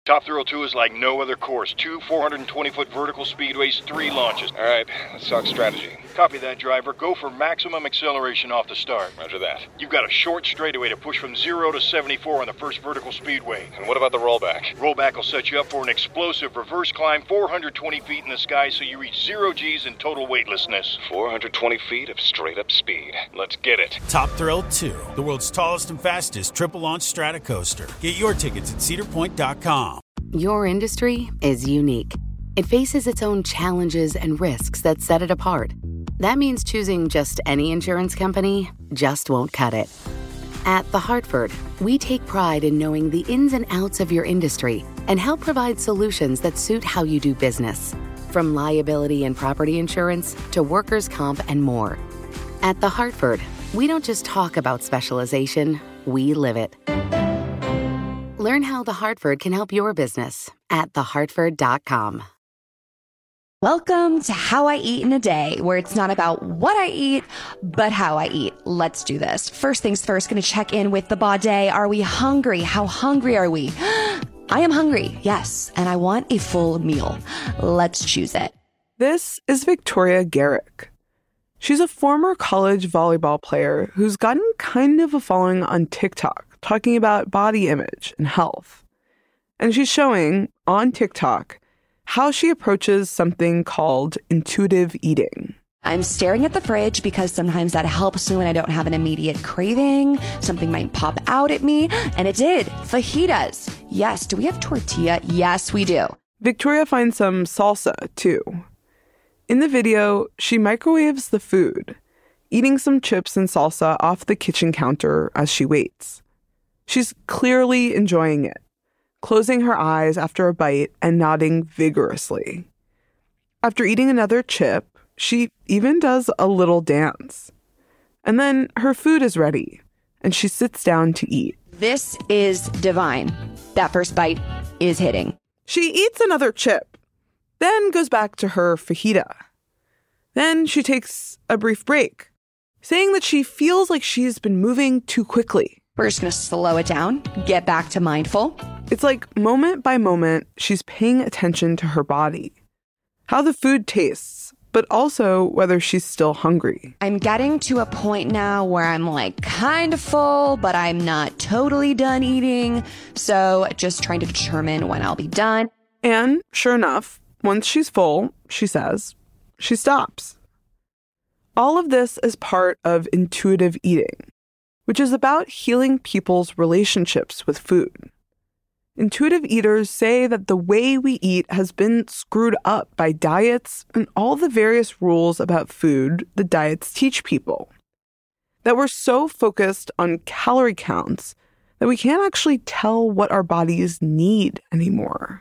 Top Thrill 2 is like no other course. 2 420-foot vertical speedways, 3 launches. All right, let's talk strategy. Copy that, driver. Go for maximum acceleration off the start. Roger that. You've got a short straightaway to push from 0 to 74 on the first vertical speedway. And what about the rollback? Rollback will set you up for an explosive reverse climb 420 feet in the sky so you reach 0 G's in total weightlessness. 420 feet of straight-up speed. Let's get it. Top Thrill 2, the world's tallest and fastest triple-launch strata coaster. Get your tickets at cedarpoint.com. Your industry is unique. It faces its own challenges and risks that set it apart. That means choosing just any insurance company just won't cut it. At The Hartford, we take pride in knowing the ins and outs of your industry and help provide solutions that suit how you do business. From liability and property insurance to workers' comp and more. At The Hartford, we don't just talk about specialization, we live it. Learn how The Hartford can help your business at thehartford.com. Welcome to How I Eat in a Day, where it's not about what I eat, but how I eat. Let's do this. First things first, going to check in with the body. Are we hungry? How hungry are we? I am hungry, yes, and I want a full meal. Let's choose it. This is Victoria Garrick. She's a former college volleyball player who's gotten kind of a following on TikTok, talking about body image and health. And she's showing on TikTok how she approaches something called intuitive eating. I'm staring at the fridge because sometimes that helps me when I don't have an immediate craving. Something might pop out at me, and it did. Fajitas. Yes. Do we have tortilla? Yes, we do. Victoria finds some salsa, too. In the video, she microwaves the food, eating some chips and salsa off the kitchen counter as she waits. She's clearly enjoying it, closing her eyes after a bite and nodding vigorously. After eating another chip, she even does a little dance. And then her food is ready, and she sits down to eat. This is divine. That first bite is hitting. She eats another chip, then goes back to her fajita. Then she takes a brief break, saying that she feels like she's been moving too quickly. We're just going to slow it down, get back to mindful. It's like moment by moment, she's paying attention to her body, how the food tastes, but also whether she's still hungry. I'm getting to a point now where I'm like kind of full, but I'm not totally done eating. So just trying to determine when I'll be done. And sure enough, once she's full, she says, she stops. All of this is part of intuitive eating, which is about healing people's relationships with food. Intuitive eaters say that the way we eat has been screwed up by diets and all the various rules about food the diets teach people. That we're so focused on calorie counts that we can't actually tell what our bodies need anymore.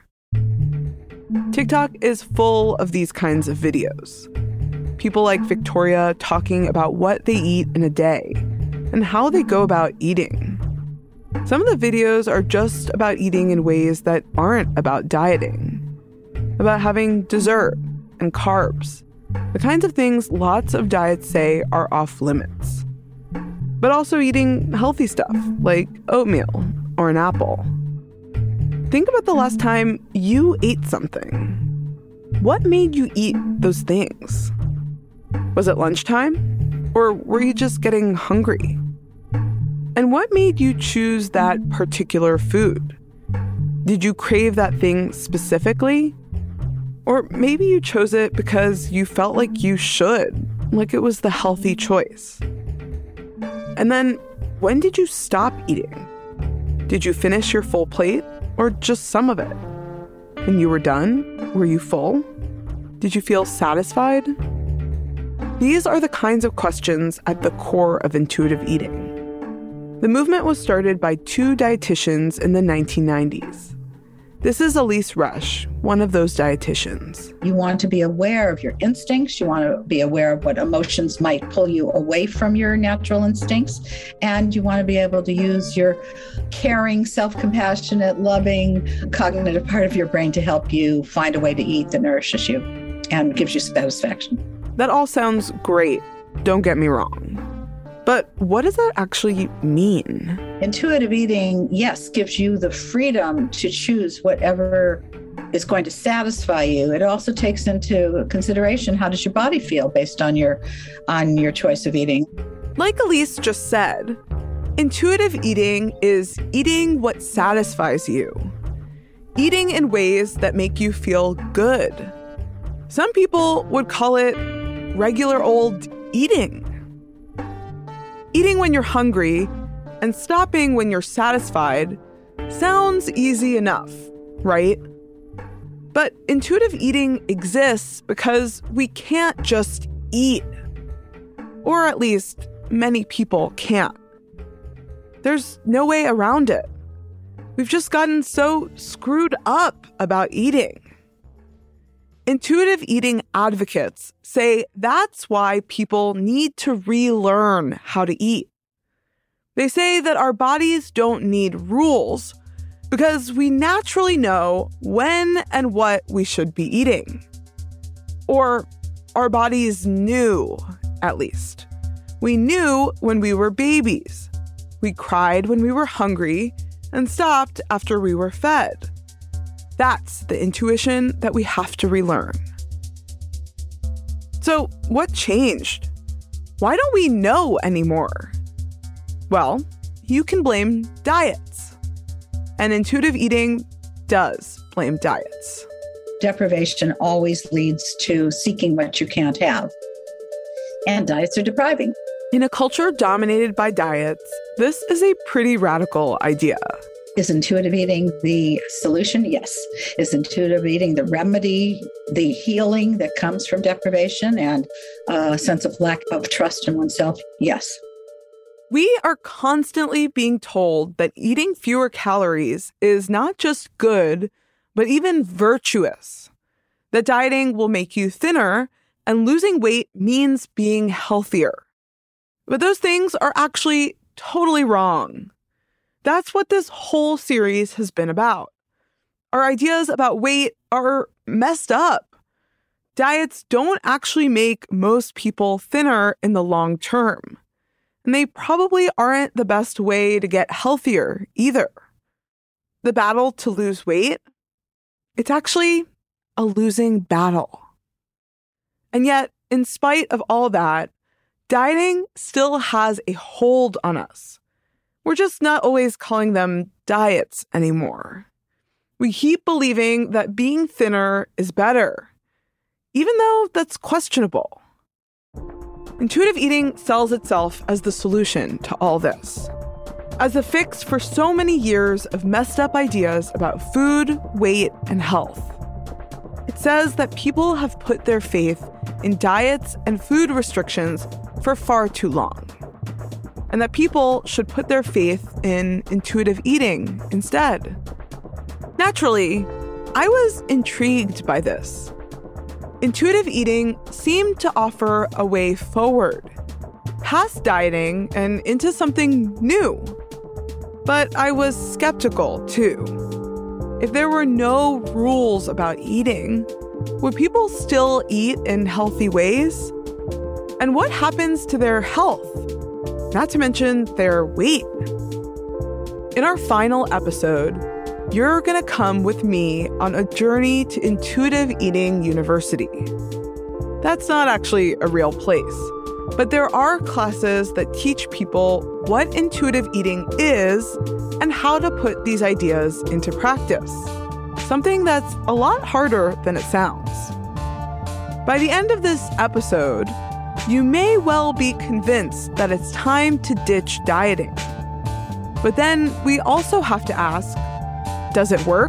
TikTok is full of these kinds of videos. People like Victoria talking about what they eat in a day and how they go about eating. Some of the videos are just about eating in ways that aren't about dieting, about having dessert and carbs, the kinds of things lots of diets say are off limits. But also eating healthy stuff like oatmeal or an apple. Think about the last time you ate something. What made you eat those things? Was it lunchtime? Or were you just getting hungry? And what made you choose that particular food? Did you crave that thing specifically? Or maybe you chose it because you felt like you should, like it was the healthy choice. And then, when did you stop eating? Did you finish your full plate or just some of it? When you were done, were you full? Did you feel satisfied? These are the kinds of questions at the core of intuitive eating. The movement was started by 2 dietitians in the 1990s. This is Elise Rush, one of those dietitians. You want to be aware of your instincts. You want to be aware of what emotions might pull you away from your natural instincts. And you want to be able to use your caring, self-compassionate, loving, cognitive part of your brain to help you find a way to eat that nourishes you and gives you satisfaction. That all sounds great, don't get me wrong. But what does that actually mean? Intuitive eating, yes, gives you the freedom to choose whatever is going to satisfy you. It also takes into consideration how does your body feel based on your choice of eating. Like Elise just said, intuitive eating is eating what satisfies you. Eating in ways that make you feel good. Some people would call it regular old eating. Eating when you're hungry and stopping when you're satisfied sounds easy enough, right? But intuitive eating exists because we can't just eat. Or at least many people can't. There's no way around it. We've just gotten so screwed up about eating. Intuitive eating advocates say that's why people need to relearn how to eat. They say that our bodies don't need rules because we naturally know when and what we should be eating. Or our bodies knew, at least. We knew when we were babies. We cried when we were hungry and stopped after we were fed. That's the intuition that we have to relearn. So, what changed? Why don't we know anymore? Well, you can blame diets. And intuitive eating does blame diets. Deprivation always leads to seeking what you can't have. And diets are depriving. In a culture dominated by diets, this is a pretty radical idea. Is intuitive eating the solution? Yes. Is intuitive eating the remedy, the healing that comes from deprivation and a sense of lack of trust in oneself? Yes. We are constantly being told that eating fewer calories is not just good, but even virtuous. That dieting will make you thinner and losing weight means being healthier. But those things are actually totally wrong. That's what this whole series has been about. Our ideas about weight are messed up. Diets don't actually make most people thinner in the long term. And they probably aren't the best way to get healthier either. The battle to lose weight, it's actually a losing battle. And yet, in spite of all that, dieting still has a hold on us. We're just not always calling them diets anymore. We keep believing that being thinner is better, even though that's questionable. Intuitive eating sells itself as the solution to all this, as a fix for so many years of messed up ideas about food, weight, and health. It says that people have put their faith in diets and food restrictions for far too long, and that people should put their faith in intuitive eating instead. Naturally, I was intrigued by this. Intuitive eating seemed to offer a way forward, past dieting and into something new. But I was skeptical, too. If there were no rules about eating, would people still eat in healthy ways? And what happens to their health? Not to mention their weight. In our final episode, you're going to come with me on a journey to Intuitive Eating University. That's not actually a real place, but there are classes that teach people what intuitive eating is and how to put these ideas into practice. Something that's a lot harder than it sounds. By the end of this episode, you may well be convinced that it's time to ditch dieting. But then we also have to ask, does it work?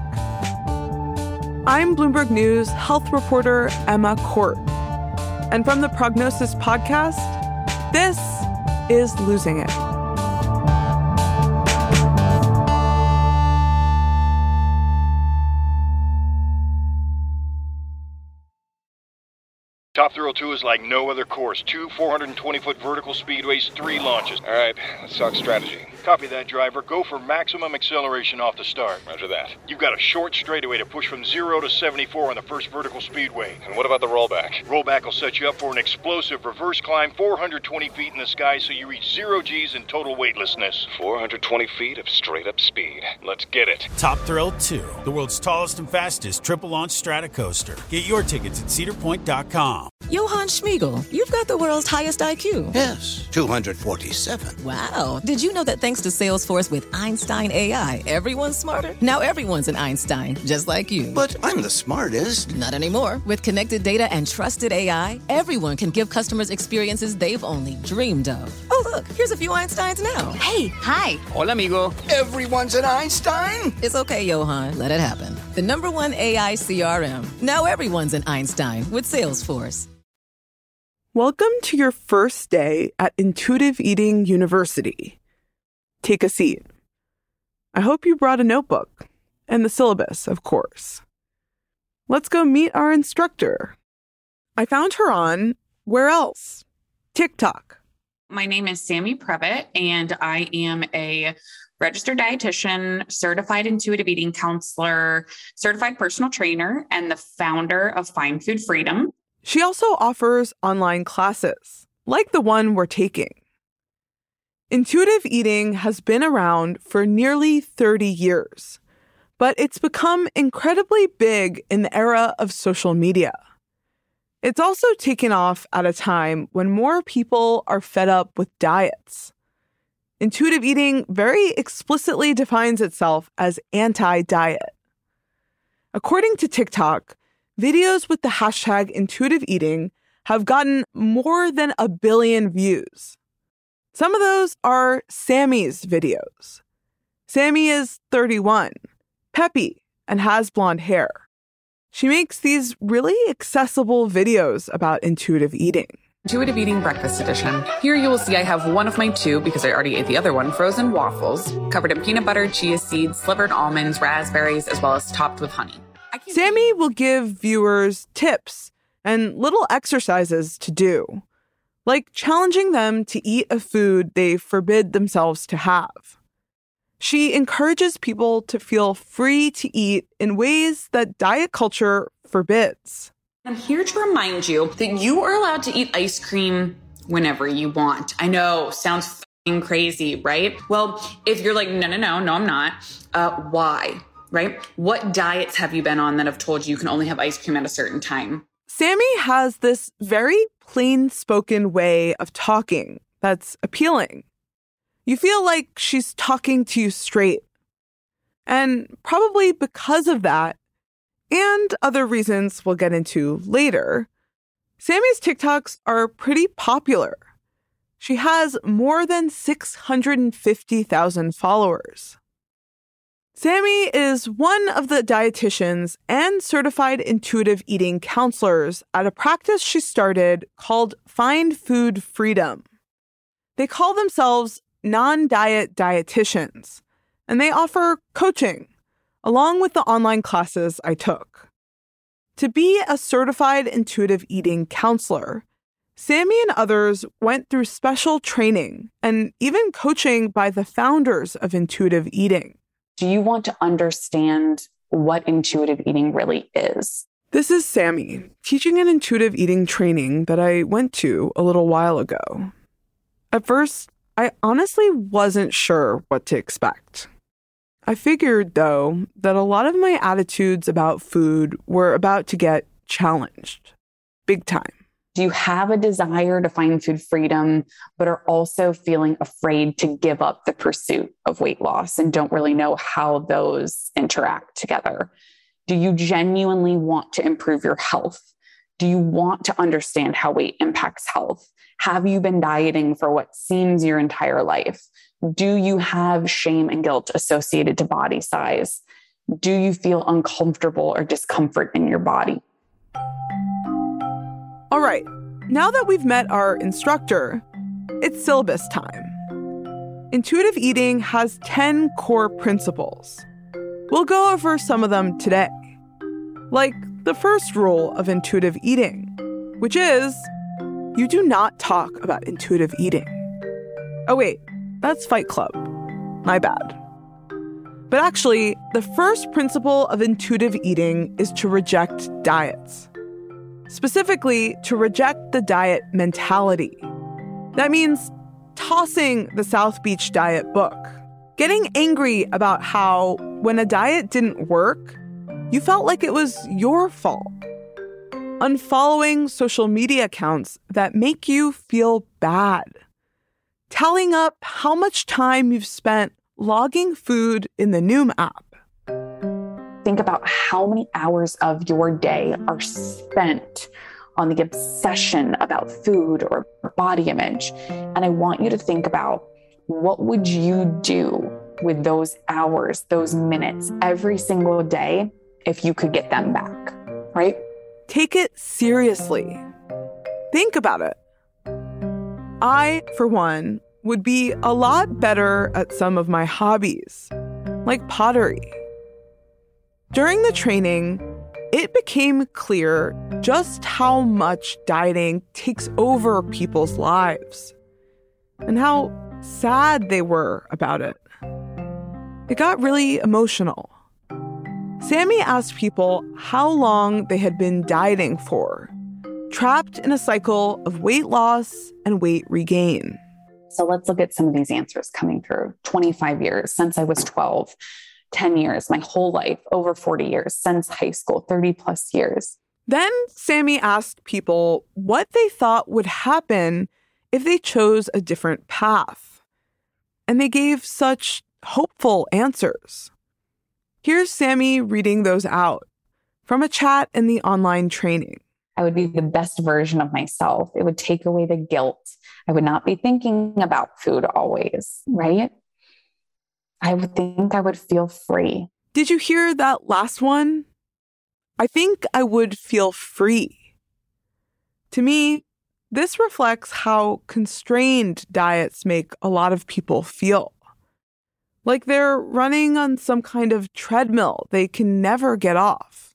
I'm Bloomberg News health reporter Emma Court. And from the Prognosis podcast, this is Losing It. Top Thrill 2 is like no other course. 2 420-foot vertical speedways, 3 launches. All right, let's talk strategy. Copy that, driver. Go for maximum acceleration off the start. Roger that. You've got a short straightaway to push from 0 to 74 on the first vertical speedway. And what about the rollback? Rollback will set you up for an explosive reverse climb 420 feet in the sky so you reach 0 G's in total weightlessness. 420 feet of straight-up speed. Let's get it. Top Thrill 2, the world's tallest and fastest triple-launch stratocoaster. Get your tickets at cedarpoint.com. Johann Schmiegel, you've got the world's highest IQ. Yes, 247. Wow. Did you know that thanks to Salesforce with Einstein AI, everyone's smarter? Now everyone's an Einstein, just like you. But I'm the smartest. Not anymore. With connected data and trusted AI, everyone can give customers experiences they've only dreamed of. Oh, look, here's a few Einsteins now. Hey, hi. Hola, amigo. Everyone's an Einstein? It's okay, Johann. Let it happen. The #1 AI CRM. Now everyone's an Einstein with Salesforce. Welcome to your first day at Intuitive Eating University. Take a seat. I hope you brought a notebook and the syllabus, of course. Let's go meet our instructor. I found her on, where else? TikTok. My name is Sammy Previtt, and I am a registered dietitian, certified intuitive eating counselor, certified personal trainer, and the founder of Find Food Freedom. She also offers online classes, like the one we're taking. Intuitive eating has been around for nearly 30 years, but it's become incredibly big in the era of social media. It's also taken off at a time when more people are fed up with diets. Intuitive eating very explicitly defines itself as anti-diet. According to TikTok, videos with the hashtag intuitive eating have gotten more than 1 billion views. Some of those are Sammy's videos. Sammy is 31, peppy, and has blonde hair. She makes these really accessible videos about intuitive eating. Intuitive Eating Breakfast Edition. Here you will see I have one of my 2, because I already ate the other one, frozen waffles, covered in peanut butter, chia seeds, slivered almonds, raspberries, as well as topped with honey. Sammy will give viewers tips and little exercises to do, like challenging them to eat a food they forbid themselves to have. She encourages people to feel free to eat in ways that diet culture forbids. I'm here to remind you that you are allowed to eat ice cream whenever you want. I know, sounds f***ing crazy, right? Well, if you're like, no, I'm not, why? Right? What diets have you been on that have told you can only have ice cream at a certain time? Sammy has this very plain-spoken way of talking that's appealing. You feel like she's talking to you straight. And probably because of that, and other reasons we'll get into later, Sammy's TikToks are pretty popular. She has more than 650,000 followers. Sammy is one of the dietitians and certified intuitive eating counselors at a practice she started called Find Food Freedom. They call themselves non-diet dietitians, and they offer coaching, along with the online classes I took. To be a certified intuitive eating counselor, Sammy and others went through special training and even coaching by the founders of intuitive eating. Do you want to understand what intuitive eating really is? This is Sammy, teaching an intuitive eating training that I went to a little while ago. At first, I honestly wasn't sure what to expect. I figured, though, that a lot of my attitudes about food were about to get challenged. Big time. Do you have a desire to find food freedom, but are also feeling afraid to give up the pursuit of weight loss and don't really know how those interact together? Do you genuinely want to improve your health? Do you want to understand how weight impacts health? Have you been dieting for what seems your entire life? Do you have shame and guilt associated to body size? Do you feel uncomfortable or discomfort in your body? All right, now that we've met our instructor, it's syllabus time. Intuitive eating has 10 core principles. We'll go over some of them today. Like the first rule of intuitive eating, which is you do not talk about intuitive eating. Oh wait, that's Fight Club. My bad. But actually, the first principle of intuitive eating is to reject diets. Specifically, to reject the diet mentality. That means tossing the South Beach Diet book, getting angry about how when a diet didn't work, you felt like it was your fault. Unfollowing social media accounts that make you feel bad. Tallying up how much time you've spent logging food in the Noom app. Think about how many hours of your day are spent on the obsession about food or body image. And I want you to think about what would you do with those hours, those minutes, every single day if you could get them back, right? Take it seriously. Think about it. I, for one, would be a lot better at some of my hobbies, like pottery. During the training, it became clear just how much dieting takes over people's lives and how sad they were about it. It got really emotional. Sammy asked people how long they had been dieting for, trapped in a cycle of weight loss and weight regain. So let's look at some of these answers coming through. 25 years since I was 12, 10 years, my whole life, over 40 years since high school, 30 plus years. Then Sammy asked people what they thought would happen if they chose a different path. And they gave such hopeful answers. Here's Sammy reading those out from a chat in the online training. I would be the best version of myself. It would take away the guilt. I would not be thinking about food always, right? I would think I would feel free. Did you hear that last one? I think I would feel free. To me, this reflects how constrained diets make a lot of people feel. Like they're running on some kind of treadmill they can never get off.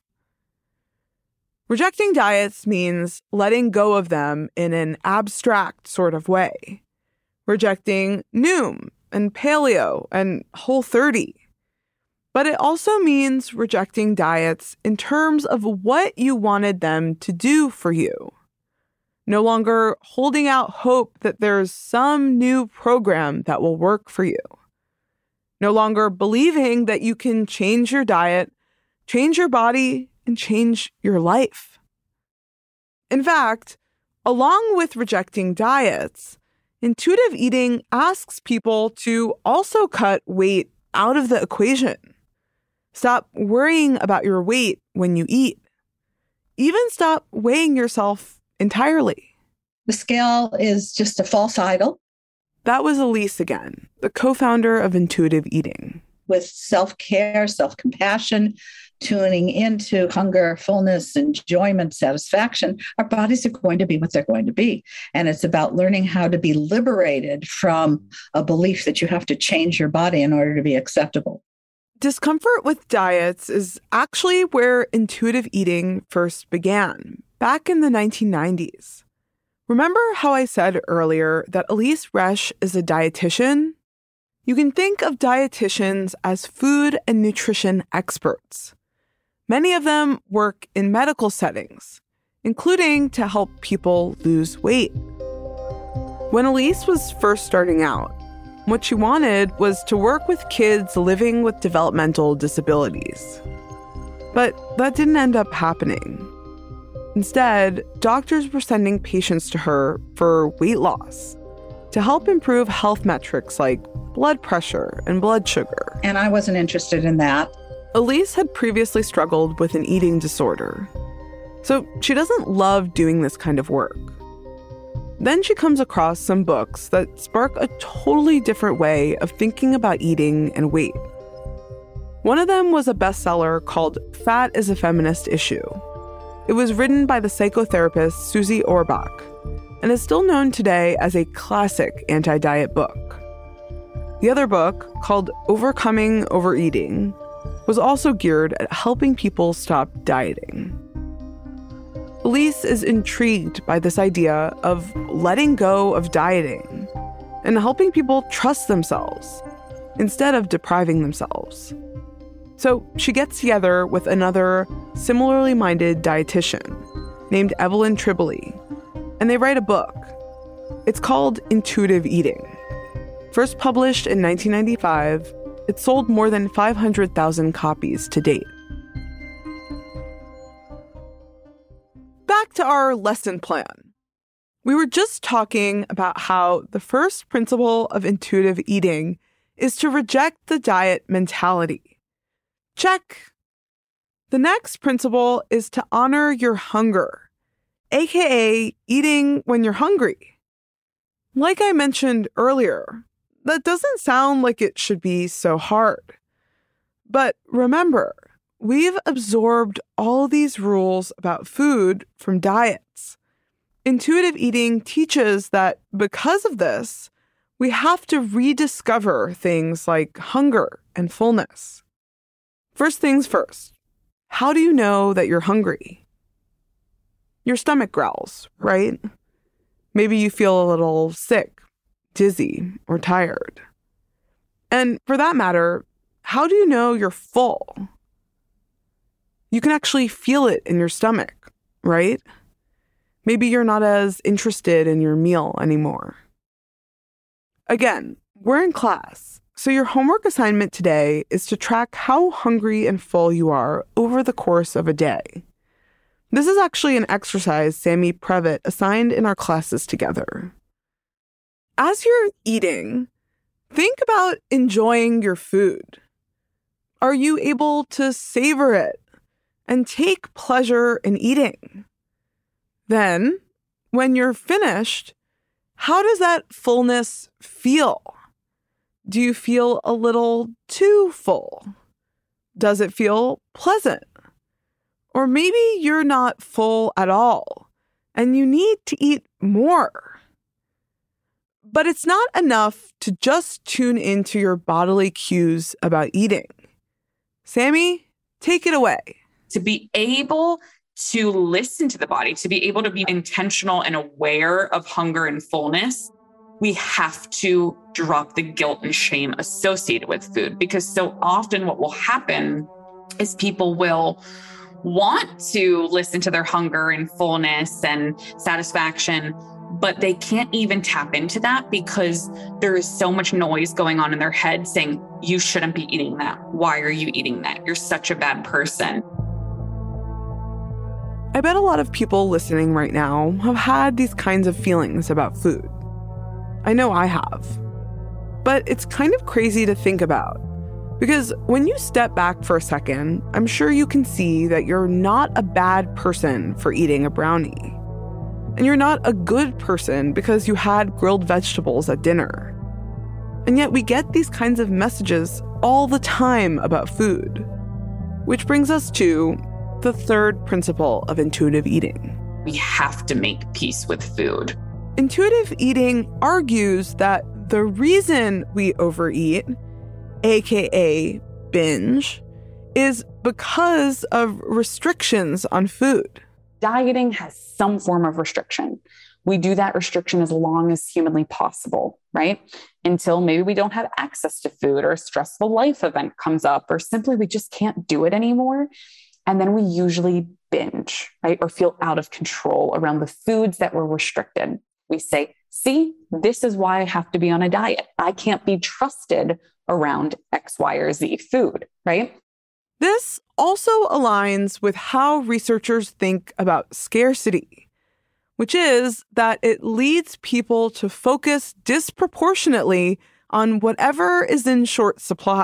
Rejecting diets means letting go of them in an abstract sort of way. Rejecting Noom and Paleo and Whole30. But it also means rejecting diets in terms of what you wanted them to do for you. No longer holding out hope that there's some new program that will work for you. No longer believing that you can change your diet, change your body, and change your life. In fact, along with rejecting diets, intuitive eating asks people to also cut weight out of the equation. Stop worrying about your weight when you eat. Even stop weighing yourself entirely. The scale is just a false idol. That was Elise again, the co-founder of Intuitive Eating. With self-care, self-compassion, tuning into hunger, fullness, enjoyment, satisfaction, our bodies are going to be what they're going to be. And it's about learning how to be liberated from a belief that you have to change your body in order to be acceptable. Discomfort with diets is actually where intuitive eating first began, back in the 1990s. Remember how I said earlier that Elise Resch is a dietitian? You can think of dietitians as food and nutrition experts. Many of them work in medical settings, including to help people lose weight. When Elise was first starting out, what she wanted was to work with kids living with developmental disabilities. But that didn't end up happening. Instead, doctors were sending patients to her for weight loss to help improve health metrics like blood pressure and blood sugar. And I wasn't interested in that. Elise had previously struggled with an eating disorder, so she doesn't love doing this kind of work. Then she comes across some books that spark a totally different way of thinking about eating and weight. One of them was a bestseller called Fat is a Feminist Issue. It was written by the psychotherapist Susie Orbach and is still known today as a classic anti-diet book. The other book, called Overcoming Overeating, was also geared at helping people stop dieting. Elise is intrigued by this idea of letting go of dieting and helping people trust themselves instead of depriving themselves. So she gets together with another similarly minded dietitian named Evelyn Tribole, and they write a book. It's called Intuitive Eating. First published in 1995, it sold more than 500,000 copies to date. Back to our lesson plan. We were just talking about how the first principle of intuitive eating is to reject the diet mentality. Check. The next principle is to honor your hunger, aka eating when you're hungry. Like I mentioned earlier, that doesn't sound like it should be so hard. But remember, we've absorbed all these rules about food from diets. Intuitive eating teaches that because of this, we have to rediscover things like hunger and fullness. First things first, how do you know that you're hungry? Your stomach growls, right? Maybe you feel a little sick, dizzy, or tired. And for that matter, how do you know you're full? You can actually feel it in your stomach, right? Maybe you're not as interested in your meal anymore. Again, we're in class, so your homework assignment today is to track how hungry and full you are over the course of a day. This is actually an exercise Sammy Previtt assigned in our classes together. As you're eating, think about enjoying your food. Are you able to savor it and take pleasure in eating? Then, when you're finished, how does that fullness feel? Do you feel a little too full? Does it feel pleasant? Or maybe you're not full at all and you need to eat more. But it's not enough to just tune into your bodily cues about eating. Sammy, take it away. To be able to listen to the body, to be able to be intentional and aware of hunger and fullness, we have to drop the guilt and shame associated with food. Because so often what will happen is people will want to listen to their hunger and fullness and satisfaction, but they can't even tap into that because there is so much noise going on in their head saying, you shouldn't be eating that. Why are you eating that? You're such a bad person. I bet a lot of people listening right now have had these kinds of feelings about food. I know I have. But it's kind of crazy to think about. Because when you step back for a second, I'm sure you can see that you're not a bad person for eating a brownie. And you're not a good person because you had grilled vegetables at dinner. And yet we get these kinds of messages all the time about food. Which brings us to the third principle of intuitive eating. We have to make peace with food. Intuitive eating argues that the reason we overeat, aka binge, is because of restrictions on food. Dieting has some form of restriction. We do that restriction as long as humanly possible, right? Until maybe we don't have access to food or a stressful life event comes up, or simply we just can't do it anymore. And then we usually binge, right? Or feel out of control around the foods that were restricted. We say, see, this is why I have to be on a diet. I can't be trusted around X, Y, or Z food, right? This also aligns with how researchers think about scarcity, which is that it leads people to focus disproportionately on whatever is in short supply.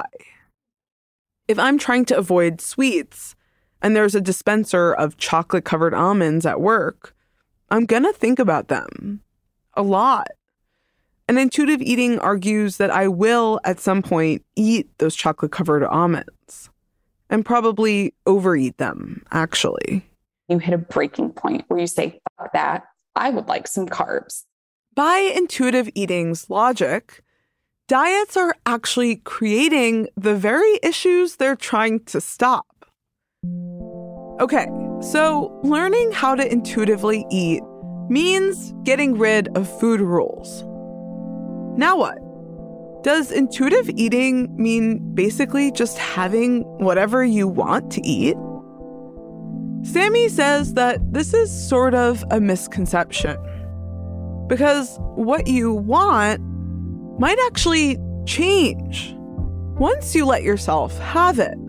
If I'm trying to avoid sweets and there's a dispenser of chocolate-covered almonds at work, I'm gonna think about them a lot. And intuitive eating argues that I will, at some point, eat those chocolate-covered almonds. And probably overeat them, actually. You hit a breaking point where you say, fuck that, I would like some carbs. By intuitive eating's logic, diets are actually creating the very issues they're trying to stop. Okay, So, learning how to intuitively eat means getting rid of food rules. Now what? Does intuitive eating mean basically just having whatever you want to eat? Sammy says that this is sort of a misconception, because what you want might actually change once you let yourself have it.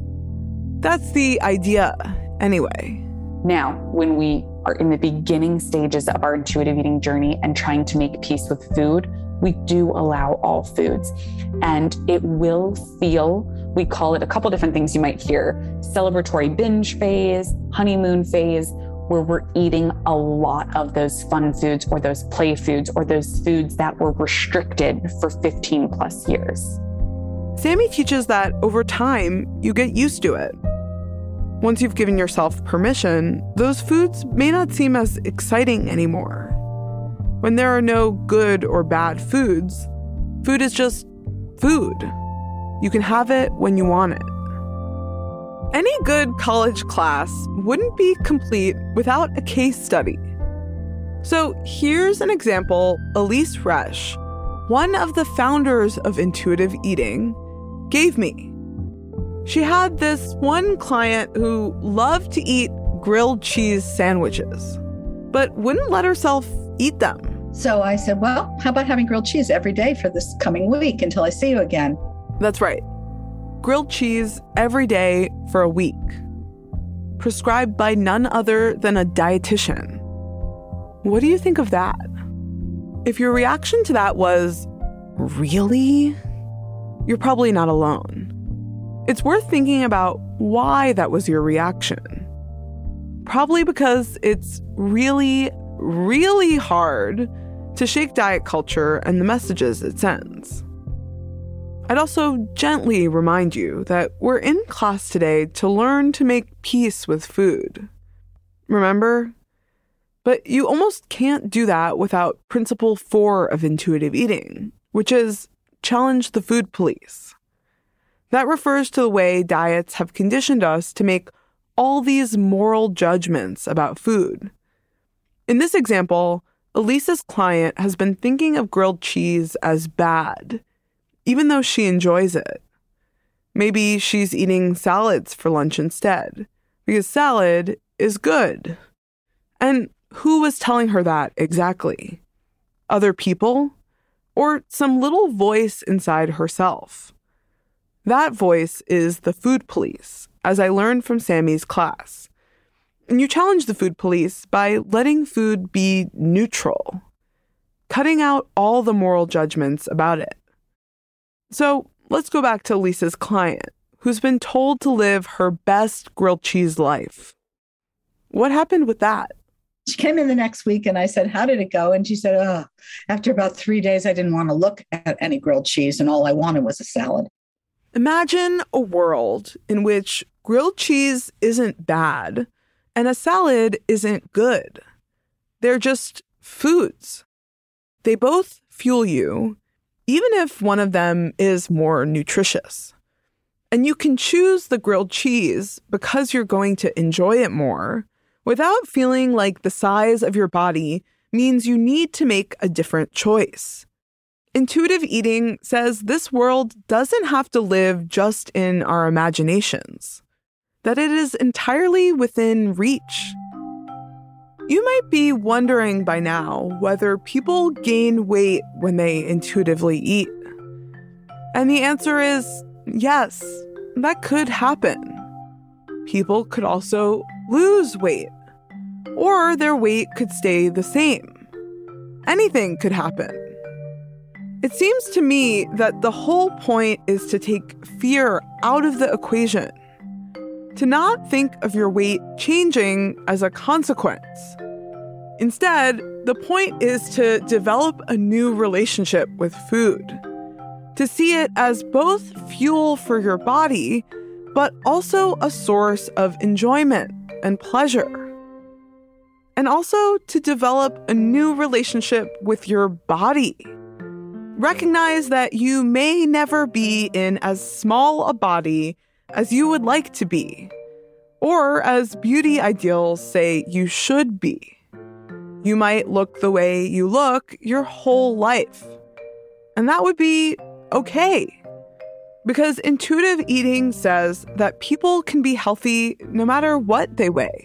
That's the idea, anyway. Now, when we are in the beginning stages of our intuitive eating journey and trying to make peace with food, we do allow all foods. And it will feel, we call it a couple different things you might hear: celebratory binge phase, honeymoon phase, where we're eating a lot of those fun foods or those play foods or those foods that were restricted for 15 plus years. Sammy teaches that over time, you get used to it. Once you've given yourself permission, those foods may not seem as exciting anymore. When there are no good or bad foods, food is just food. You can have it when you want it. Any good college class wouldn't be complete without a case study. So here's an example Elise Resch, one of the founders of intuitive eating, gave me. She had this one client who loved to eat grilled cheese sandwiches, but wouldn't let herself eat them. So I said, well, how about having grilled cheese every day for this coming week until I see you again? That's right. Grilled cheese every day for a week. Prescribed by none other than a dietitian. What do you think of that? If your reaction to that was, really? You're probably not alone. It's worth thinking about why that was your reaction. Probably because it's really, really hard to shake diet culture and the messages it sends. I'd also gently remind you that we're in class today to learn to make peace with food. Remember? But you almost can't do that without Principle 4 of intuitive eating, which is challenge the food police. That refers to the way diets have conditioned us to make all these moral judgments about food. In this example, Elise's client has been thinking of grilled cheese as bad, even though she enjoys it. Maybe she's eating salads for lunch instead, because salad is good. And who was telling her that exactly? Other people? Or some little voice inside herself? That voice is the food police, as I learned from Sammy's class. And you challenge the food police by letting food be neutral, cutting out all the moral judgments about it. So let's go back to Lisa's client, who's been told to live her best grilled cheese life. What happened with that? She came in the next week and I said, how did it go? And she said, after about 3 days, I didn't want to look at any grilled cheese and all I wanted was a salad. Imagine a world in which grilled cheese isn't bad and a salad isn't good. They're just foods. They both fuel you, even if one of them is more nutritious. And you can choose the grilled cheese because you're going to enjoy it more without feeling like the size of your body means you need to make a different choice. Intuitive eating says this world doesn't have to live just in our imaginations, that it is entirely within reach. You might be wondering by now whether people gain weight when they intuitively eat. And the answer is yes, that could happen. People could also lose weight, or their weight could stay the same. Anything could happen. It seems to me that the whole point is to take fear out of the equation, to not think of your weight changing as a consequence. Instead, the point is to develop a new relationship with food, to see it as both fuel for your body, but also a source of enjoyment and pleasure. And also to develop a new relationship with your body. Recognize that you may never be in as small a body as you would like to be, or as beauty ideals say you should be. You might look the way you look your whole life. And that would be okay. Because intuitive eating says that people can be healthy no matter what they weigh.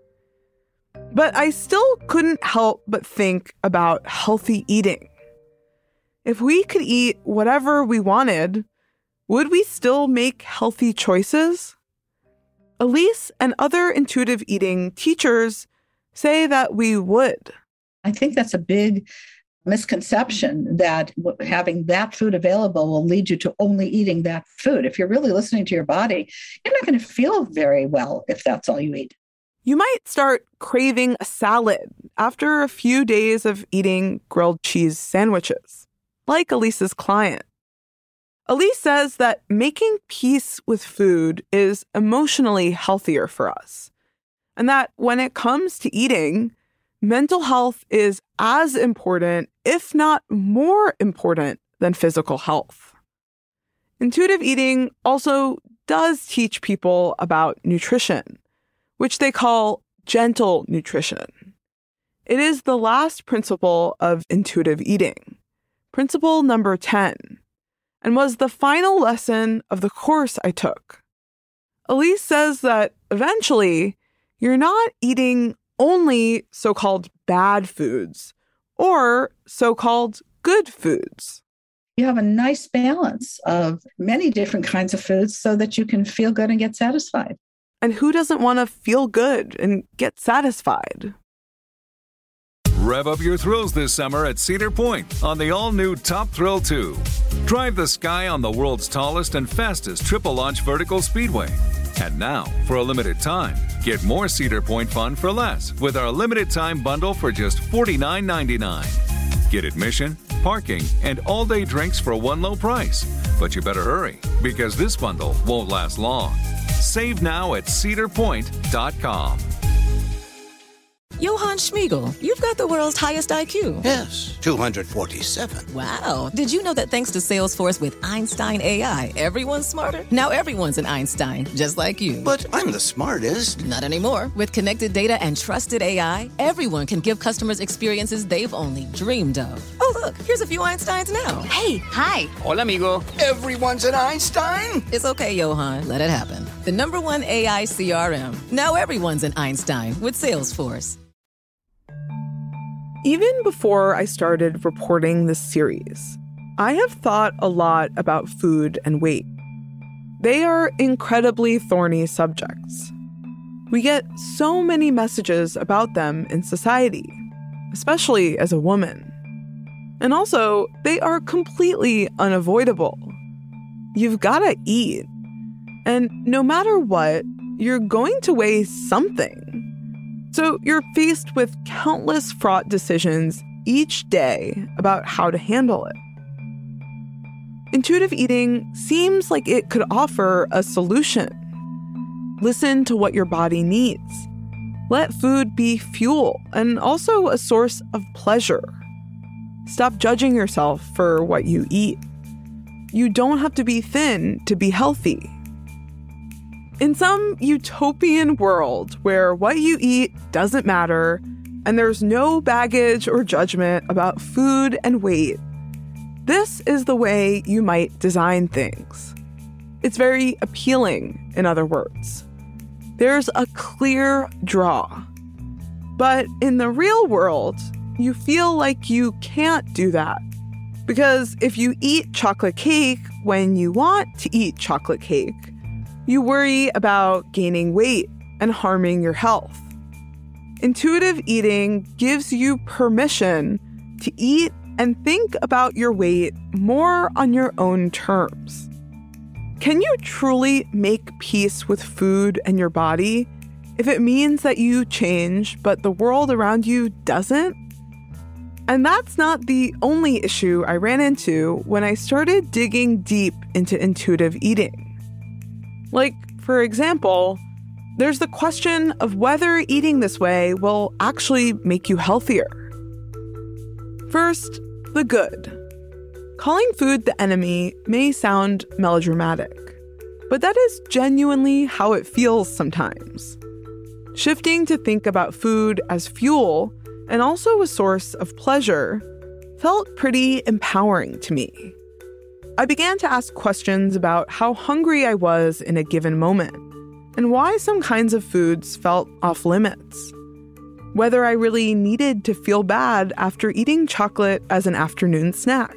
But I still couldn't help but think about healthy eating. If we could eat whatever we wanted, would we still make healthy choices? Elise and other intuitive eating teachers say that we would. I think that's a big misconception that having that food available will lead you to only eating that food. If you're really listening to your body, you're not going to feel very well if that's all you eat. You might start craving a salad after a few days of eating grilled cheese sandwiches, like Elise's client. Elise says that making peace with food is emotionally healthier for us, and that when it comes to eating, mental health is as important, if not more important, than physical health. Intuitive eating also does teach people about nutrition, which they call gentle nutrition. It is the last principle of intuitive eating, principle number 10, and was the final lesson of the course I took. Elise says that eventually you're not eating only so-called bad foods or so-called good foods. You have a nice balance of many different kinds of foods so that you can feel good and get satisfied. And who doesn't want to feel good and get satisfied? Rev up your thrills this summer at Cedar Point on the all-new Top Thrill 2. Drive the sky on the world's tallest and fastest triple-launch vertical speedway. And now, for a limited time, get more Cedar Point fun for less with our limited-time bundle for just $49.99. Get admission, parking, and all-day drinks for one low price. But you better hurry, because this bundle won't last long. Save now at cedarpoint.com. Johann Schmiegel, you've got the world's highest IQ. Yes, 247. Wow. Did you know that thanks to Salesforce with Einstein AI, everyone's smarter? Now everyone's an Einstein, just like you. But I'm the smartest. Not anymore. With connected data and trusted AI, everyone can give customers experiences they've only dreamed of. Oh, look, here's a few Einsteins now. Hey, hi. Hola, amigo. Everyone's an Einstein? It's okay, Johann. Let it happen. The #1 AI CRM. Now everyone's an Einstein with Salesforce. Even before I started reporting this series, I have thought a lot about food and weight. They are incredibly thorny subjects. We get so many messages about them in society, especially as a woman. And also, they are completely unavoidable. You've got to eat. And no matter what, you're going to weigh something. So you're faced with countless fraught decisions each day about how to handle it. Intuitive eating seems like it could offer a solution. Listen to what your body needs. Let food be fuel and also a source of pleasure. Stop judging yourself for what you eat. You don't have to be thin to be healthy. In some utopian world where what you eat doesn't matter and there's no baggage or judgment about food and weight, this is the way you might design things. It's very appealing, in other words. There's a clear draw. But in the real world, you feel like you can't do that. Because if you eat chocolate cake when you want to eat chocolate cake, you worry about gaining weight and harming your health. Intuitive eating gives you permission to eat and think about your weight more on your own terms. Can you truly make peace with food and your body if it means that you change, but the world around you doesn't? And that's not the only issue I ran into when I started digging deep into intuitive eating. Like, for example, there's the question of whether eating this way will actually make you healthier. First, the good. Calling food the enemy may sound melodramatic, But that is genuinely how it feels sometimes. Shifting to think about food as fuel and also a source of pleasure felt pretty empowering to me. I began to ask questions about how hungry I was in a given moment and why some kinds of foods felt off limits. Whether I really needed to feel bad after eating chocolate as an afternoon snack.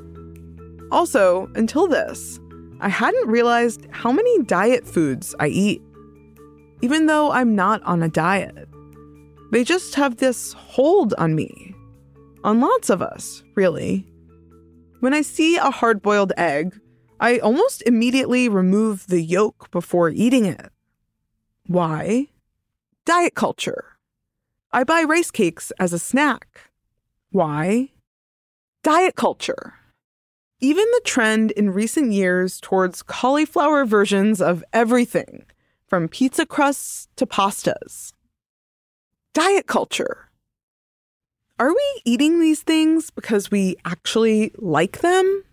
Also, until this, I hadn't realized how many diet foods I eat. Even though I'm not on a diet. They just have this hold on me. On lots of us, really. When I see a hard-boiled egg, I almost immediately remove the yolk before eating it. Why? Diet culture. I buy rice cakes as a snack. Why? Diet culture. Even the trend in recent years towards cauliflower versions of everything, from pizza crusts to pastas. Diet culture. Are we eating these things because we actually like them?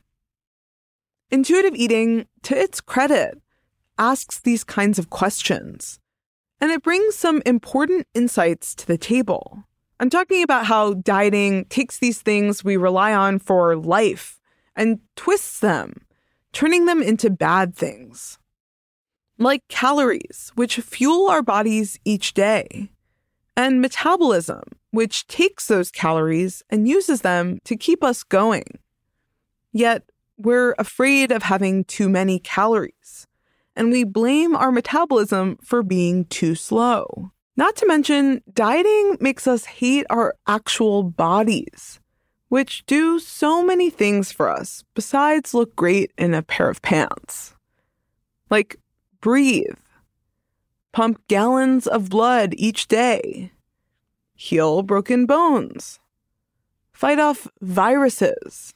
Intuitive eating, to its credit, asks these kinds of questions, and it brings some important insights to the table. I'm talking about how dieting takes these things we rely on for life and twists them, turning them into bad things. Like calories, which fuel our bodies each day, and metabolism, which takes those calories and uses them to keep us going. Yet, we're afraid of having too many calories, and we blame our metabolism for being too slow. Not to mention, dieting makes us hate our actual bodies, which do so many things for us besides look great in a pair of pants. Like breathe, pump gallons of blood each day, heal broken bones, fight off viruses.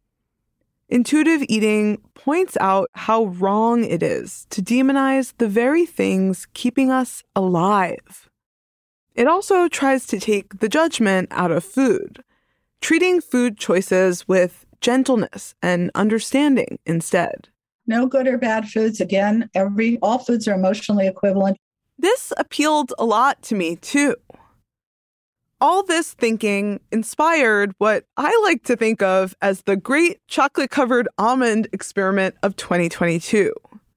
Intuitive eating points out how wrong it is to demonize the very things keeping us alive. It also tries to take the judgment out of food, treating food choices with gentleness and understanding instead. No good or bad foods. Again, all foods are emotionally equivalent. This appealed a lot to me, too. All this thinking inspired what I like to think of as the great chocolate-covered almond experiment of 2022.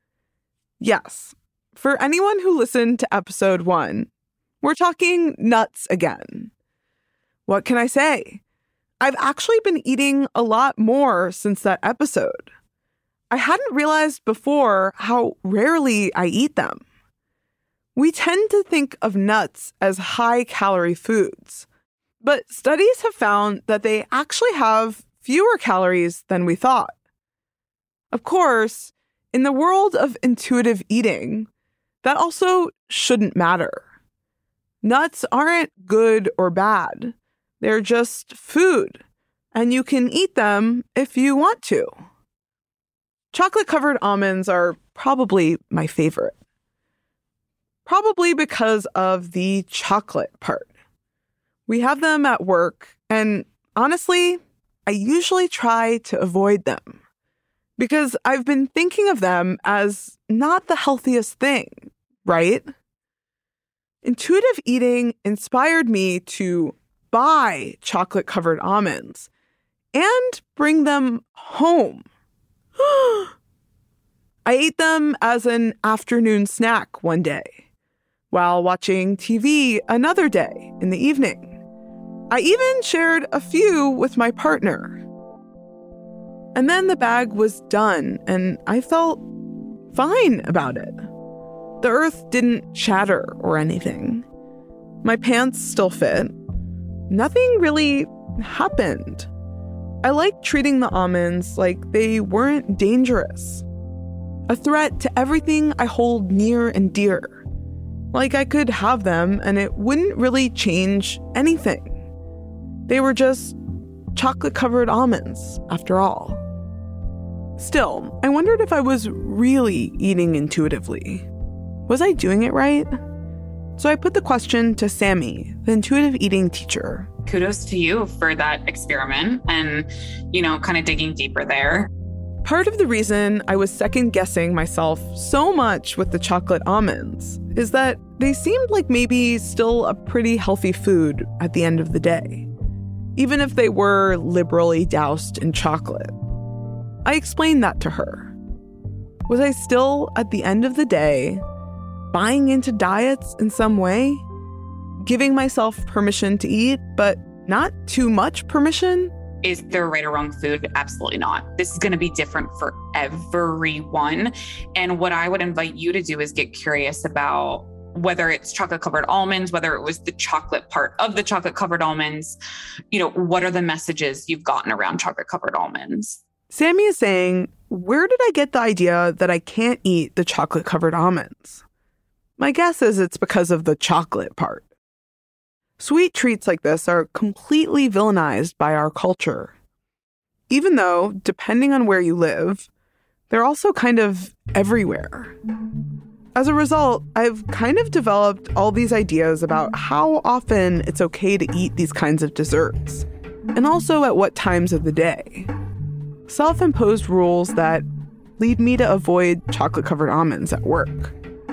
Yes, for anyone who listened to episode 1, we're talking nuts again. What can I say? I've actually been eating a lot more since that episode. I hadn't realized before how rarely I eat them. We tend to think of nuts as high-calorie foods, but studies have found that they actually have fewer calories than we thought. Of course, in the world of intuitive eating, that also shouldn't matter. Nuts aren't good or bad. They're just food, and you can eat them if you want to. Chocolate-covered almonds are probably my favorite. Probably because of the chocolate part. We have them at work, and honestly, I usually try to avoid them because I've been thinking of them as not the healthiest thing, right? Intuitive eating inspired me to buy chocolate-covered almonds and bring them home. I ate them as an afternoon snack one day, while watching TV another day in the evening. I even shared a few with my partner. And then the bag was done, and I felt fine about it. The earth didn't shatter or anything. My pants still fit. Nothing really happened. I liked treating the almonds like they weren't dangerous. A threat to everything I hold near and dear. Like I could have them and it wouldn't really change anything. They were just chocolate-covered almonds, after all. Still, I wondered if I was really eating intuitively. Was I doing it right? So I put the question to Sammy, the intuitive eating teacher. Kudos to you for that experiment and, kind of digging deeper there. Part of the reason I was second-guessing myself so much with the chocolate almonds is that they seemed like maybe still a pretty healthy food at the end of the day, even if they were liberally doused in chocolate. I explained that to her. Was I still, at the end of the day, buying into diets in some way? Giving myself permission to eat, but not too much permission? Is there right or wrong food? Absolutely not. This is going to be different for everyone. And what I would invite you to do is get curious about whether it's chocolate covered almonds, whether it was the chocolate part of the chocolate covered almonds, what are the messages you've gotten around chocolate covered almonds? Sammy is saying, where did I get the idea that I can't eat the chocolate covered almonds? My guess is it's because of the chocolate part. Sweet treats like this are completely villainized by our culture. Even though, depending on where you live, they're also kind of everywhere. As a result, I've kind of developed all these ideas about how often it's okay to eat these kinds of desserts, and also at what times of the day. Self-imposed rules that lead me to avoid chocolate-covered almonds at work.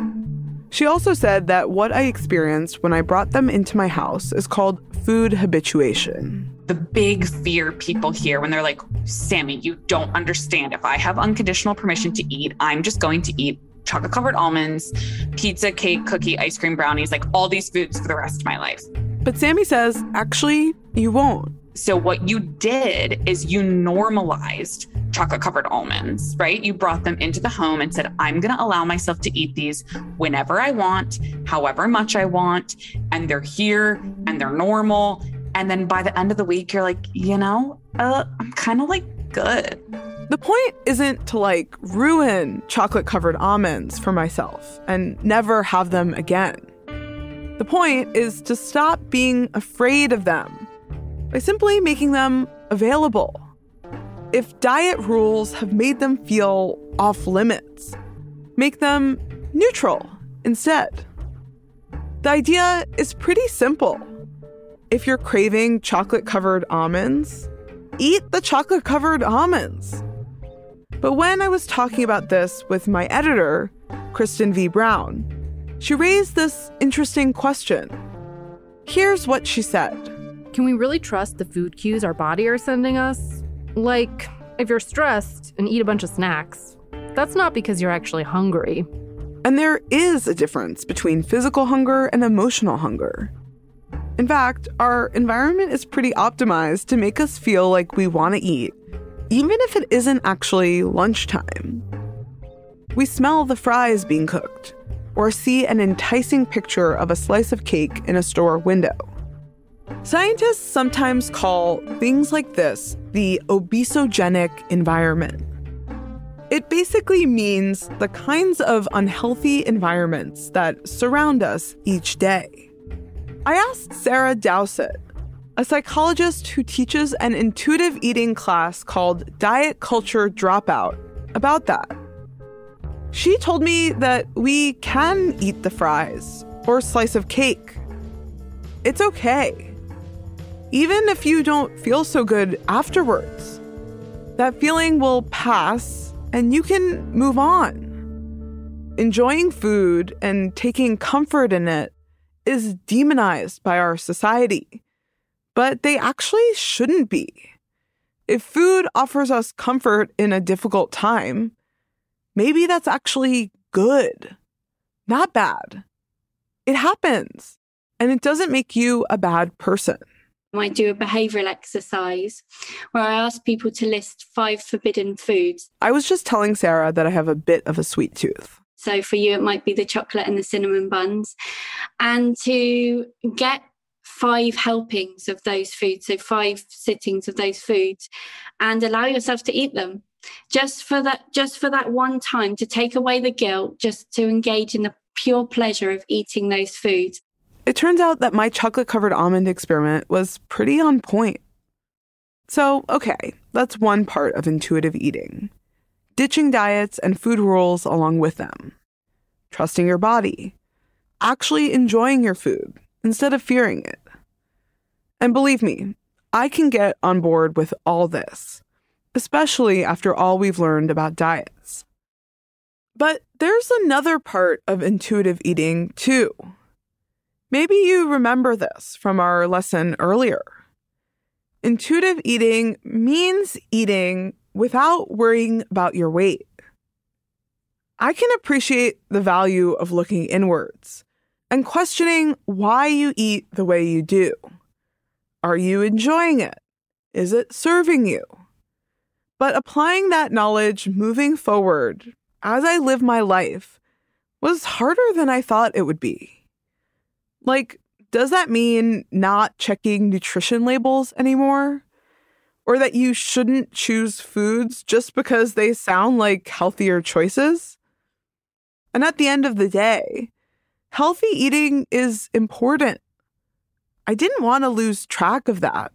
She also said that what I experienced when I brought them into my house is called food habituation. The big fear people hear when they're like, Sammy, you don't understand. If I have unconditional permission to eat, I'm just going to eat chocolate-covered almonds, pizza, cake, cookie, ice cream, brownies, like all these foods for the rest of my life. But Sammy says, actually, you won't. So what you did is you normalized chocolate-covered almonds, right? You brought them into the home and said, I'm going to allow myself to eat these whenever I want, however much I want, and they're here and they're normal. And then by the end of the week, you're like, I'm kind of like good. The point isn't to ruin chocolate-covered almonds for myself and never have them again. The point is to stop being afraid of them by simply making them available. If diet rules have made them feel off limits, make them neutral instead. The idea is pretty simple. If you're craving chocolate-covered almonds, eat the chocolate-covered almonds. But when I was talking about this with my editor, Kristen V. Brown, she raised this interesting question. Here's what she said. Can we really trust the food cues our body are sending us? Like, if you're stressed and eat a bunch of snacks, that's not because you're actually hungry. And there is a difference between physical hunger and emotional hunger. In fact, our environment is pretty optimized to make us feel like we want to eat, even if it isn't actually lunchtime. We smell the fries being cooked, or see an enticing picture of a slice of cake in a store window. Scientists sometimes call things like this the obesogenic environment. It basically means the kinds of unhealthy environments that surround us each day. I asked Sarah Dowsett, a psychologist who teaches an intuitive eating class called Diet Culture Dropout, about that. She told me that we can eat the fries or slice of cake. It's okay. Even if you don't feel so good afterwards, that feeling will pass and you can move on. Enjoying food and taking comfort in it is demonized by our society, but they actually shouldn't be. If food offers us comfort in a difficult time, maybe that's actually good, not bad. It happens, and it doesn't make you a bad person. I do a behavioural exercise where I ask people to list 5 forbidden foods. I was just telling Sarah that I have a bit of a sweet tooth. So for you, it might be the chocolate and the cinnamon buns. And to get 5 helpings of those foods, so 5 sittings of those foods, and allow yourself to eat them. Just for that one time, to take away the guilt, just to engage in the pure pleasure of eating those foods. It turns out that my chocolate-covered almond experiment was pretty on point. So, okay, that's one part of intuitive eating. Ditching diets and food rules along with them. Trusting your body. Actually enjoying your food instead of fearing it. And believe me, I can get on board with all this. especially after all we've learned about diets. But there's another part of intuitive eating, too. Maybe you remember this from our lesson earlier. Intuitive eating means eating without worrying about your weight. I can appreciate the value of looking inwards and questioning why you eat the way you do. Are you enjoying it? Is it serving you? But applying that knowledge moving forward as I live my life was harder than I thought it would be. Like, does that mean not checking nutrition labels anymore? Or that you shouldn't choose foods just because they sound like healthier choices? And at the end of the day, healthy eating is important. I didn't want to lose track of that.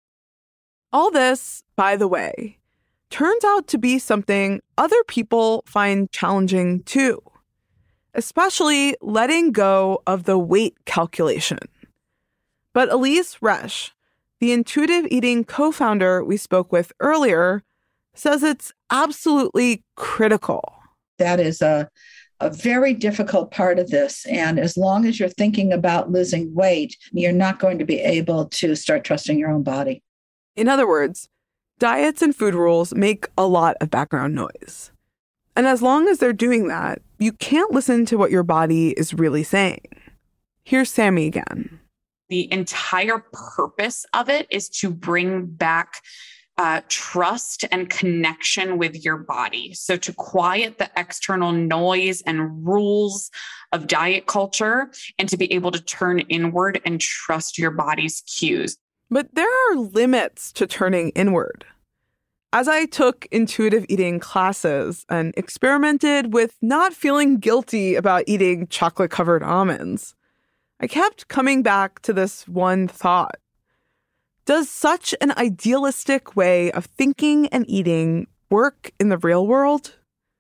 All this, by the way, turns out to be something other people find challenging too, especially letting go of the weight calculation. But Elise Resch, the intuitive eating co-founder we spoke with earlier, says it's absolutely critical. That is a very difficult part of this. And as long as you're thinking about losing weight, you're not going to be able to start trusting your own body. In other words, diets and food rules make a lot of background noise. And as long as they're doing that, you can't listen to what your body is really saying. Here's Sammy again. The entire purpose of it is to bring back trust and connection with your body. So to quiet the external noise and rules of diet culture and to be able to turn inward and trust your body's cues. But there are limits to turning inward. As I took intuitive eating classes and experimented with not feeling guilty about eating chocolate-covered almonds, I kept coming back to this one thought. Does such an idealistic way of thinking and eating work in the real world?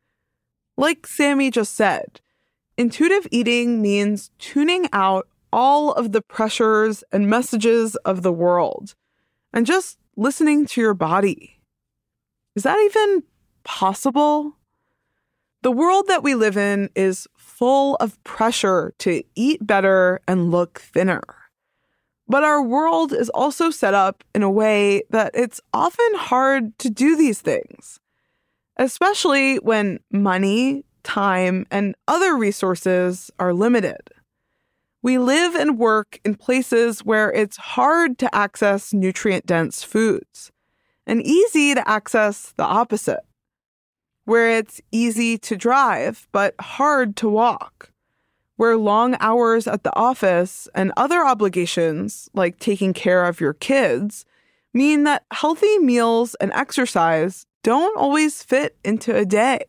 Like Sammy just said, intuitive eating means tuning out all of the pressures and messages of the world and just listening to your body. Is that even possible? The world that we live in is full of pressure to eat better and look thinner. But our world is also set up in a way that it's often hard to do these things, especially when money, time, and other resources are limited. We live and work in places where it's hard to access nutrient-dense foods and easy to access the opposite, where it's easy to drive but hard to walk, where long hours at the office and other obligations, like taking care of your kids, mean that healthy meals and exercise don't always fit into a day.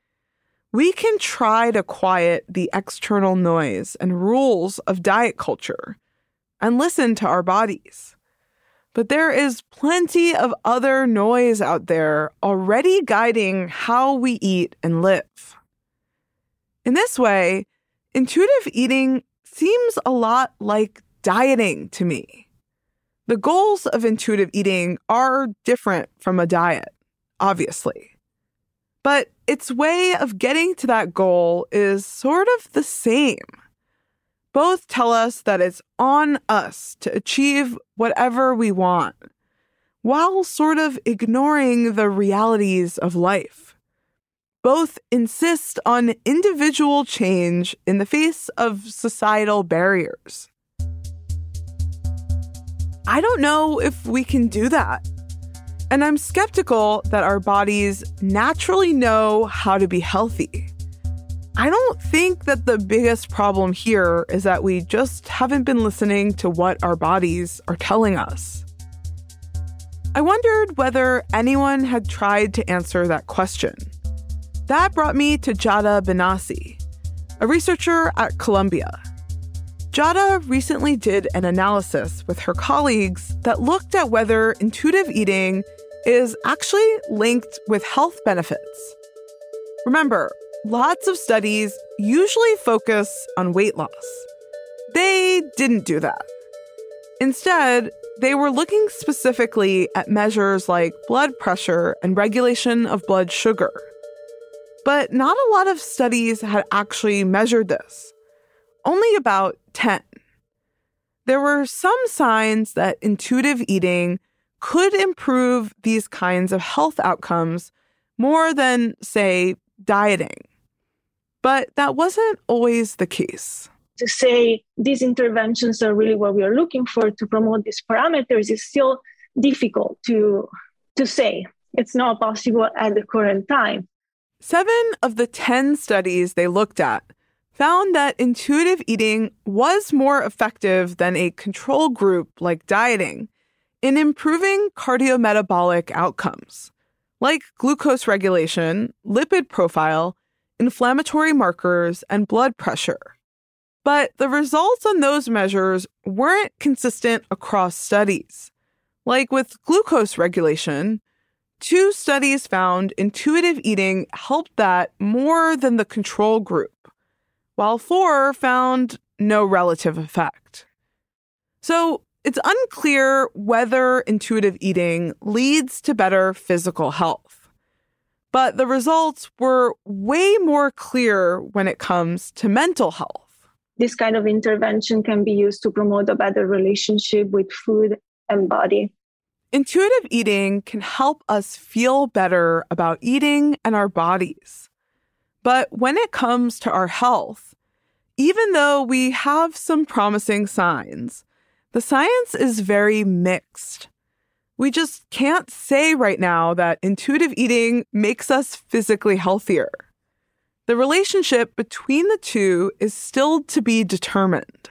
We can try to quiet the external noise and rules of diet culture and listen to our bodies. But there is plenty of other noise out there already guiding how we eat and live. In this way, intuitive eating seems a lot like dieting to me. The goals of intuitive eating are different from a diet, obviously. But its way of getting to that goal is sort of the same. Both tell us that it's on us to achieve whatever we want, while sort of ignoring the realities of life. Both insist on individual change in the face of societal barriers. I don't know if we can do that. And I'm skeptical that our bodies naturally know how to be healthy. I don't think that the biggest problem here is that we just haven't been listening to what our bodies are telling us. I wondered whether anyone had tried to answer that question. That brought me to Giada Benassi, a researcher at Columbia. Giada recently did an analysis with her colleagues that looked at whether intuitive eating is actually linked with health benefits. Remember, lots of studies usually focus on weight loss. They didn't do that. Instead, They were looking specifically at measures like blood pressure and regulation of blood sugar. But not a lot of studies had actually measured this. Only about 10. There were some signs that intuitive eating could improve these kinds of health outcomes more than, say, dieting. But that wasn't always the case. To say these interventions are really what we are looking for to promote these parameters is still difficult to say. It's not possible at the current time. 7 of the 10 studies they looked at found that intuitive eating was more effective than a control group like dieting in improving cardiometabolic outcomes, like glucose regulation, lipid profile, inflammatory markers, and blood pressure. But the results on those measures weren't consistent across studies. Like with glucose regulation, 2 studies found intuitive eating helped that more than the control group, while 4 found no relative effect. So it's unclear whether intuitive eating leads to better physical health. But the results were way more clear when it comes to mental health. This kind of intervention can be used to promote a better relationship with food and body. Intuitive eating can help us feel better about eating and our bodies. But when it comes to our health, even though we have some promising signs, the science is very mixed. We just can't say right now that intuitive eating makes us physically healthier. The relationship between the two is still to be determined.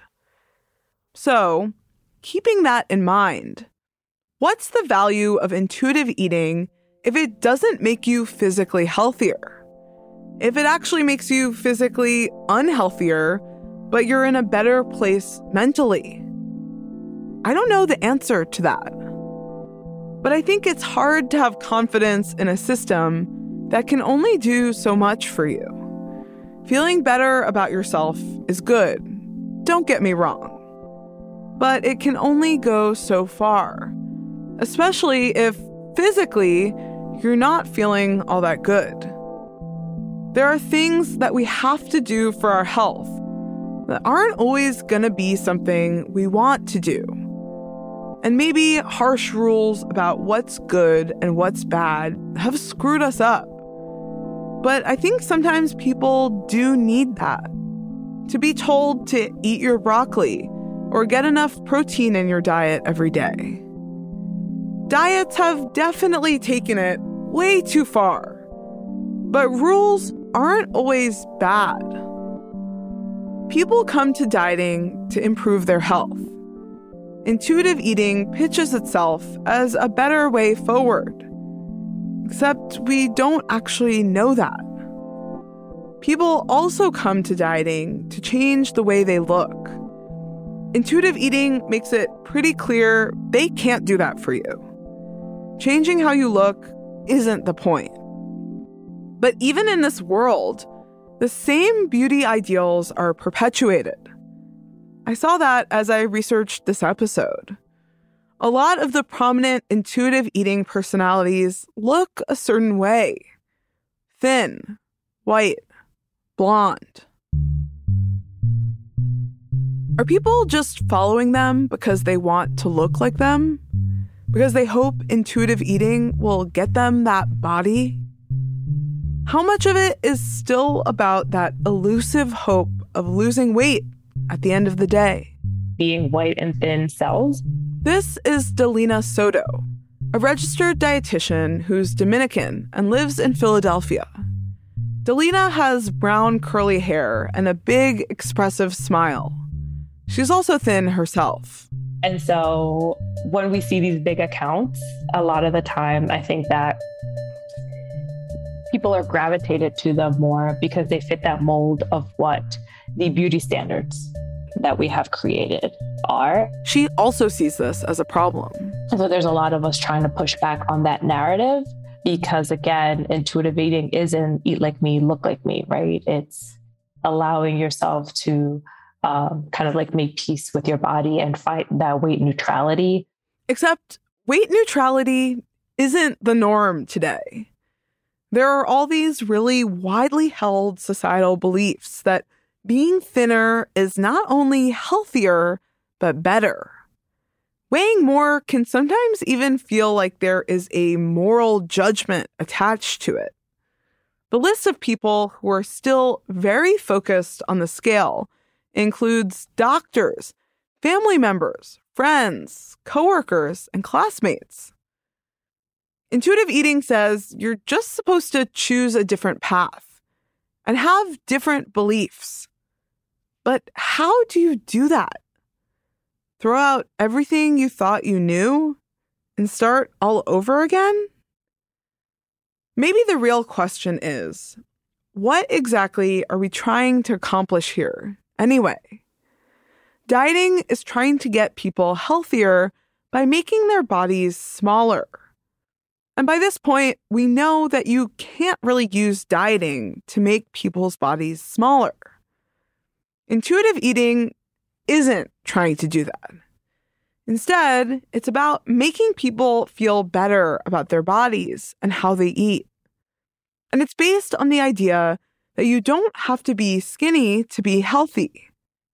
So, keeping that in mind, what's the value of intuitive eating if it doesn't make you physically healthier? If it actually makes you physically unhealthier, but you're in a better place mentally? I don't know the answer to that. But I think it's hard to have confidence in a system that can only do so much for you. Feeling better about yourself is good, don't get me wrong. But it can only go so far, especially if physically you're not feeling all that good. There are things that we have to do for our health that aren't always going to be something we want to do. And maybe harsh rules about what's good and what's bad have screwed us up. But I think sometimes people do need that. To be told to eat your broccoli or get enough protein in your diet every day. Diets have definitely taken it way too far. But rules aren't always bad. People come to dieting to improve their health. Intuitive eating pitches itself as a better way forward. Except we don't actually know that. People also come to dieting to change the way they look. Intuitive eating makes it pretty clear they can't do that for you. Changing how you look isn't the point. But even in this world, the same beauty ideals are perpetuated. I saw that as I researched this episode. A lot of the prominent intuitive eating personalities look a certain way. Thin, white, blonde. Are people just following them because they want to look like them? Because they hope intuitive eating will get them that body? How much of it is still about that elusive hope of losing weight at the end of the day? Being white and thin sells. This is Delina Soto, a registered dietitian who's Dominican and lives in Philadelphia. Delina has brown curly hair and a big expressive smile. She's also thin herself. And so when we see these big accounts, a lot of the time I think that people are gravitated to them more because they fit that mold of what the beauty standards that we have created are. She also sees this as a problem. So there's a lot of us trying to push back on that narrative because, again, intuitive eating isn't eat like me, look like me, right? It's allowing yourself to kind of like make peace with your body and find that weight neutrality. Except weight neutrality isn't the norm today. There are all these really widely held societal beliefs that being thinner is not only healthier, but better. Weighing more can sometimes even feel like there is a moral judgment attached to it. The list of people who are still very focused on the scale includes doctors, family members, friends, coworkers, and classmates. Intuitive eating says you're just supposed to choose a different path and have different beliefs. But how do you do that? Throw out everything you thought you knew and start all over again? Maybe the real question is, what exactly are we trying to accomplish here anyway? Dieting is trying to get people healthier by making their bodies smaller. And by this point, we know that you can't really use dieting to make people's bodies smaller. Intuitive eating isn't trying to do that. Instead, it's about making people feel better about their bodies and how they eat. And it's based on the idea that you don't have to be skinny to be healthy.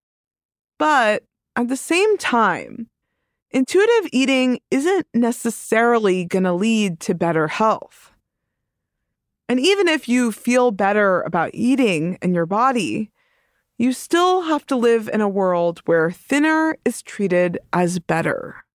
But at the same time, intuitive eating isn't necessarily going to lead to better health. And even if you feel better about eating and your body, you still have to live in a world where thinner is treated as better.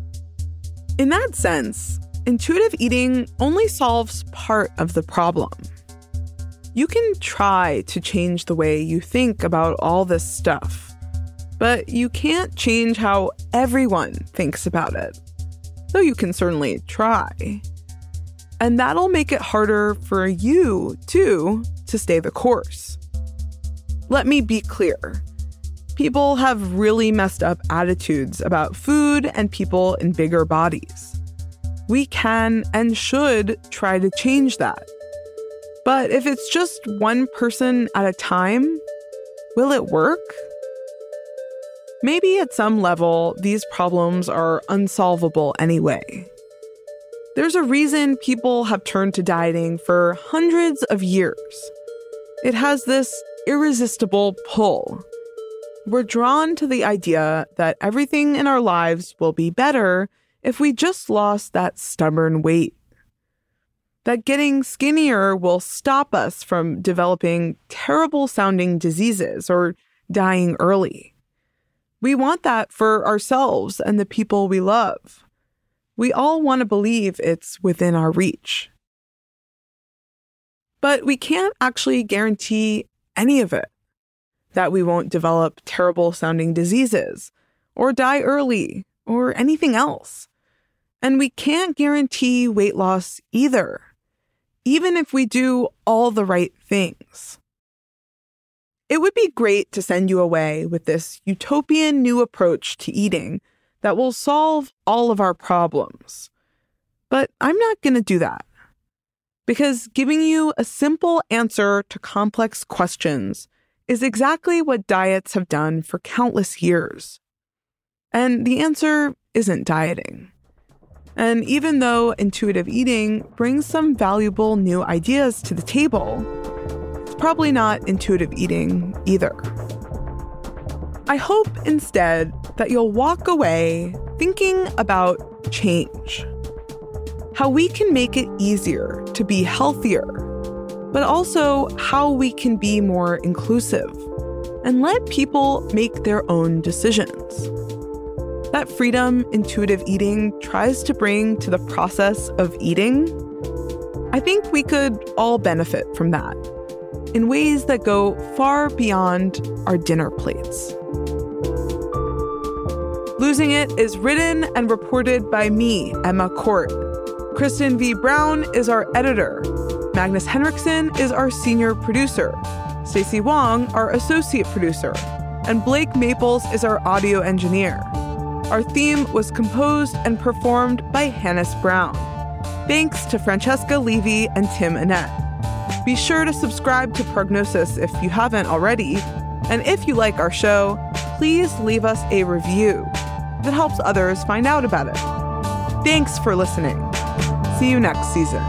In that sense, intuitive eating only solves part of the problem. You can try to change the way you think about all this stuff, but you can't change how everyone thinks about it, though you can certainly try. And that'll make it harder for you, too, to stay the course. Let me be clear. People have really messed up attitudes about food and people in bigger bodies. We can and should try to change that. But if it's just one person at a time, will it work? Maybe at some level, these problems are unsolvable anyway. There's a reason people have turned to dieting for hundreds of years. It has this irresistible pull. We're drawn to the idea that everything in our lives will be better if we just lost that stubborn weight. That getting skinnier will stop us from developing terrible-sounding diseases or dying early. We want that for ourselves and the people we love. We all want to believe it's within our reach. But we can't actually guarantee any of it. That we won't develop terrible-sounding diseases, or die early, or anything else. And we can't guarantee weight loss either, even if we do all the right things. It would be great to send you away with this utopian new approach to eating that will solve all of our problems. But I'm not going to do that. Because giving you a simple answer to complex questions is exactly what diets have done for countless years. And the answer isn't dieting. And even though intuitive eating brings some valuable new ideas to the table, it's probably not intuitive eating either. I hope instead that you'll walk away thinking about change. How we can make it easier to be healthier, but also how we can be more inclusive and let people make their own decisions. That freedom intuitive eating tries to bring to the process of eating, I think we could all benefit from that in ways that go far beyond our dinner plates. Losing It is written and reported by me, Emma Court. Kristen V. Brown is our editor. Magnus Henriksen is our senior producer. Stacey Wong, our associate producer. And Blake Maples is our audio engineer. Our theme was composed and performed by Hannes Brown. Thanks to Francesca Levy and Tim Annette. Be sure to subscribe to Prognosis if you haven't already. And if you like our show, please leave us a review. That helps others find out about it. Thanks for listening. See you next season.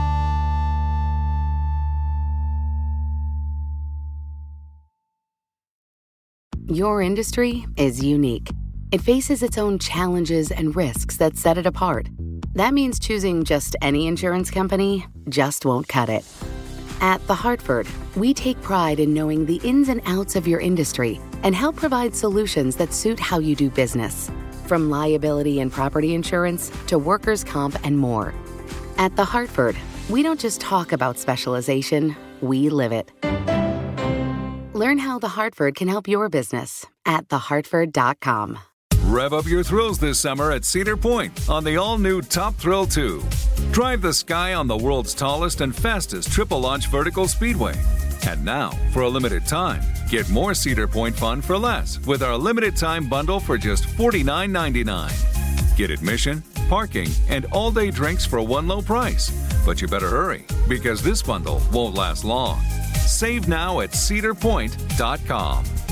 Your industry is unique. It faces its own challenges and risks that set it apart. That means choosing just any insurance company just won't cut it. At The Hartford, we take pride in knowing the ins and outs of your industry and help provide solutions that suit how you do business. From liability and property insurance to workers' comp and more. At The Hartford, we don't just talk about specialization, we live it. Learn how The Hartford can help your business at thehartford.com. Rev up your thrills this summer at Cedar Point on the all-new Top Thrill 2. Drive the sky on the world's tallest and fastest triple-launch vertical speedway. And now, for a limited time, get more Cedar Point fun for less with our limited-time bundle for just $49.99. Get admission, parking, and all-day drinks for one low price. But you better hurry, because this bundle won't last long. Save now at cedarpoint.com.